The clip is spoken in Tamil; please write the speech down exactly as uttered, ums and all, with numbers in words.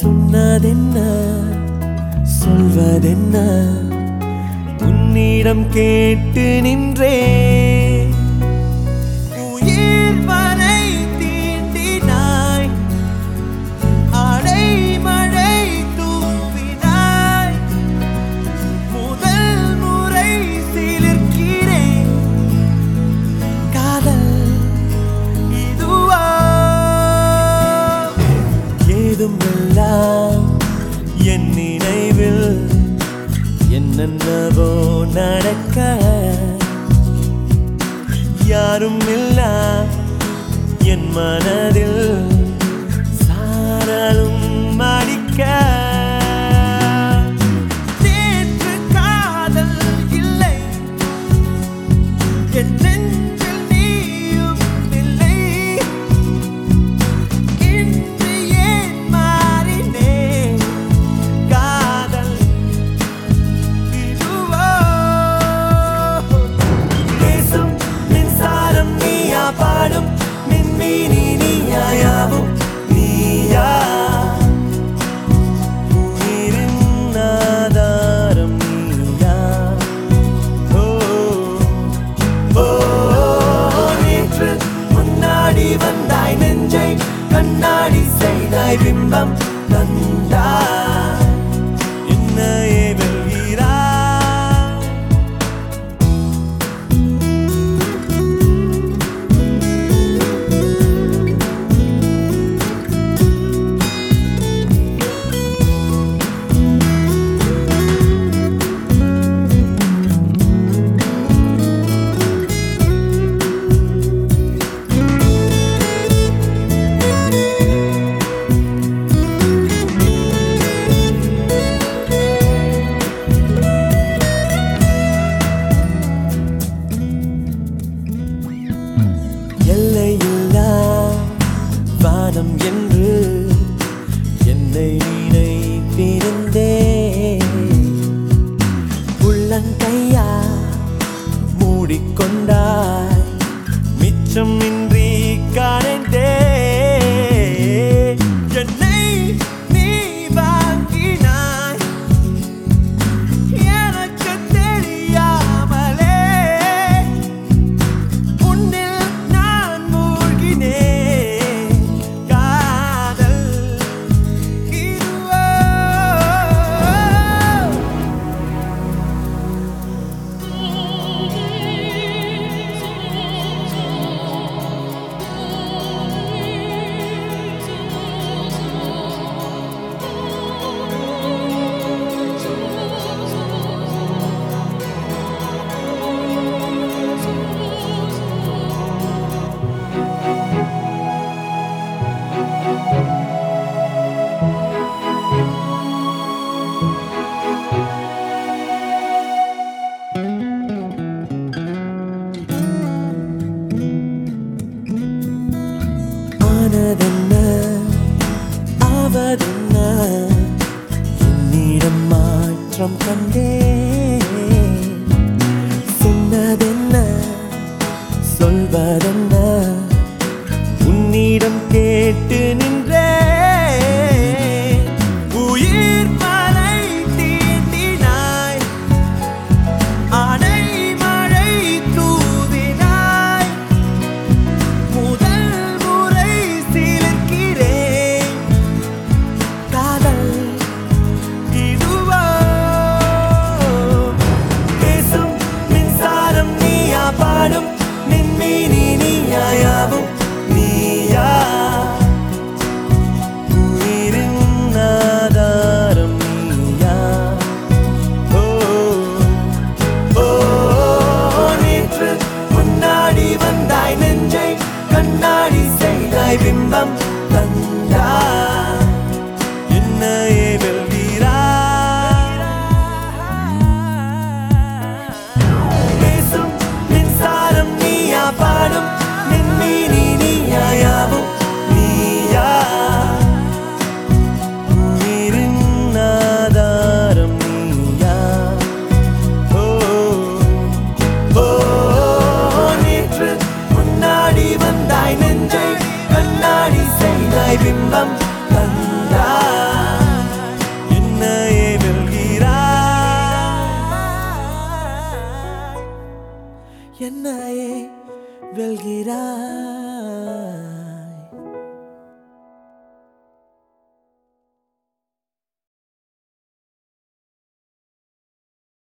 சொன்னதென்ன சொல்வதென்ன உன்னிடம் கேட்டு நின்றே உயிர் வரை தீண்டினாய் அடை மழை தூவினாய் முதல் முறை சிலிர்க்கிறேன் காதல் இதுவா ஏதுமெல்லாம் என் நினைவில் என்னென்னவோ நடக்க யாரும் இல்ல என் மனதில் சாரலும் அடிக்க நேற்று காதல் இல்லை என் நெஞ்சில் நீயும் இல்லை இன்று ஏன் மாறினேன் காதல் இதுவோ பேசும் மின்சாரம் நீயா பாடும் மின்மீனி நீயாயாவும் நீயா உயிரின் ஆதாரம் நீயா ஓ ஓ நேற்று முன்னாடி வந்தாய் நெஞ்சை கண்ணாடி செய்தாய் பிம்பம் தந்தாய் என்னையே வெல்கிறாய் எல்லையில்லா வானம் என்று என்னை நினைத்திருந்தே உள்ளங்கையா மூடிக்கொண்டாய் மிச்சம் இன்றி காணே என்னை நீ வாங்கினாய் எனக்கு தெரியாமலே உன்னில் நான் மூழ்கினேன் காதல் இதுவோ ஆனதென்ன ஆவதென்ன என்னிடம் மாற்றம் கண்டே சொன்னதென்ன சொல்வதென்ன உன்னிடம் கேட்டு நின்றே உயிர் மலை தீண்டினாய் அடை மழை தூவினாய் முதல் முறை சிலிர்க்கிறேன் காதல் இதுவோ பேசும் மின்சாரம் நீயா பாடும் மின்மீனி நீயாயாவும் நீயா உயிரின் ஆதாரம் நீயா ஓ ஓ நேற்று முன்னாடி வந்தாய் நெஞ்சை கண்ணாடி செய்தாய் பிம்பம் தந்தாய் என்னையே வெல்கிறாய் பேசும் மின்சாரம் நீயா பாடும் மின்மீனி நீயாயாவும் நீயா உயிரின் ஆதாரம் நீயா ஓ ஓ நேற்று முன்னாடி வந்தாய் நெஞ்சை கண்ணாடி செய்தாய் பிம்பம் தந்தாய் என்னையே வெல்கிறாய்.